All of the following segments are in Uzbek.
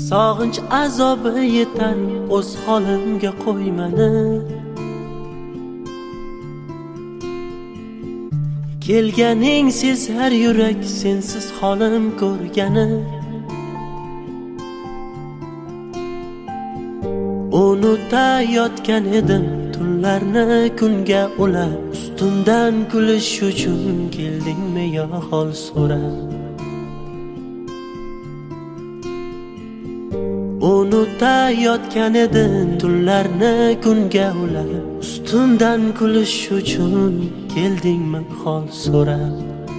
Sog'inch azobi yetar o'z holimga qo'ymani. Kelganing sezar yurak sensiz holim ko'rgani. Unutayotgan edim tunlarni kunga ulab, ustimdan kulish uchun keldingmi yo hol so'rab. Unutayotgan edim tunlarni kunga ulab, ustimdan kulish uchun keldingmi hol so'rab.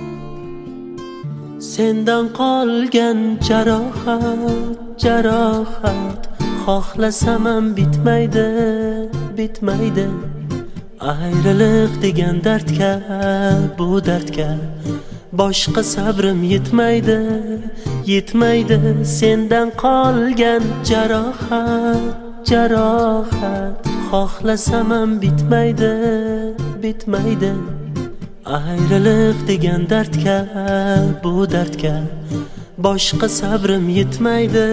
Sendan qolgan jarohat xohlasam ham bitmaydi. Ayriliq degan dardga, bu dardga boshqa sabrim yetmaydi. Sendan qolgan jarohat xohlasam ham bitmaydi. Ayriliq degan dardga, bu dardga boshqa sabrim yetmaydi.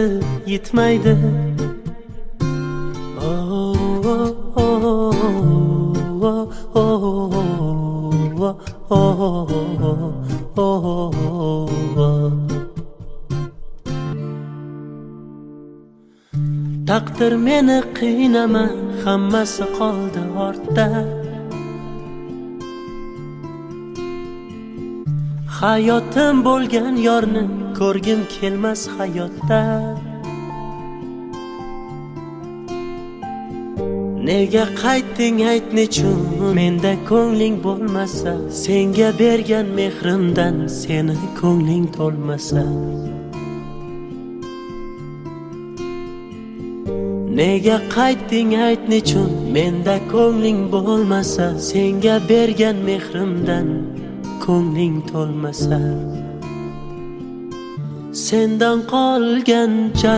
Taqdir meni qiynama, hammasi qoldi ortda. Hayotim bo'lgan yorni ko'rgim kelmas hayotda. Nega qaytding ayt nechun, menda ko'ngling bo'lmasa, senga bergan mehrimdan seni ko'ngling to'lmasa. Nega qaytding ayt nechun, menda ko'ngling bo'lmasa, senga bergan mehrimdan ko'ngling to'lmasa. Sendan qolgan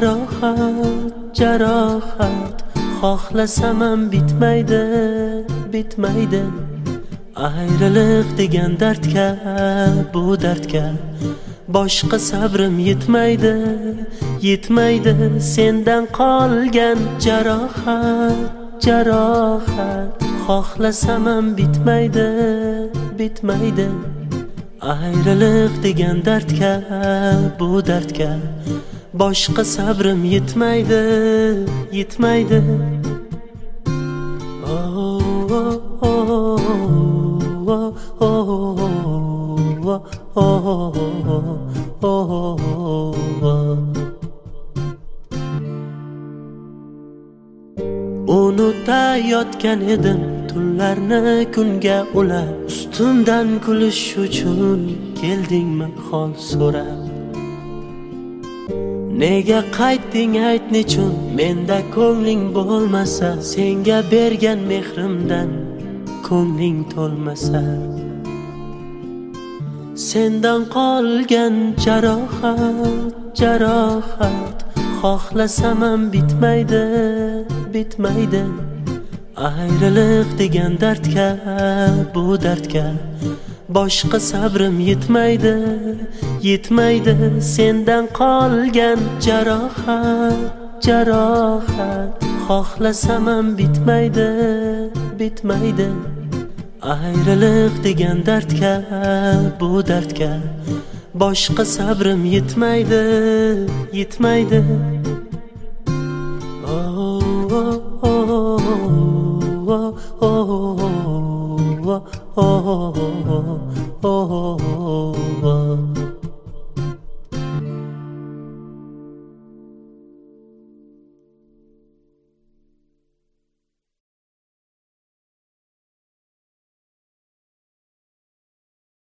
jarohat xohlasam ham bitmaydi. Ayriliq degan dardga, bu dardga boshqa sabrim yetmaydi. Sendan qolgan jarohat xohlasam ham bitmaydi. Ayriliq degan dardga, bu dardga boshqa sabrim yetmaydi. Unutayotgan edim tunlarni kunga ulab, ustimdan kulish uchun keldingmi hol so'rab. Nega qaytding ayt nechun, menda ko'ngling bo'lmasa, senga bergan mehrimdan ko'ngling to'lmasa. Sendan qolgan jarohat xohlasam ham bitmaydi. Ayriliq degan dardga, bu dardga boshqa sabrim yetmaydi. Sendan qolgan jarohat xohlasam ham bitmaydi. Ayriliq degan dardga, bu dardga boshqa sabrim yetmaydi. Oh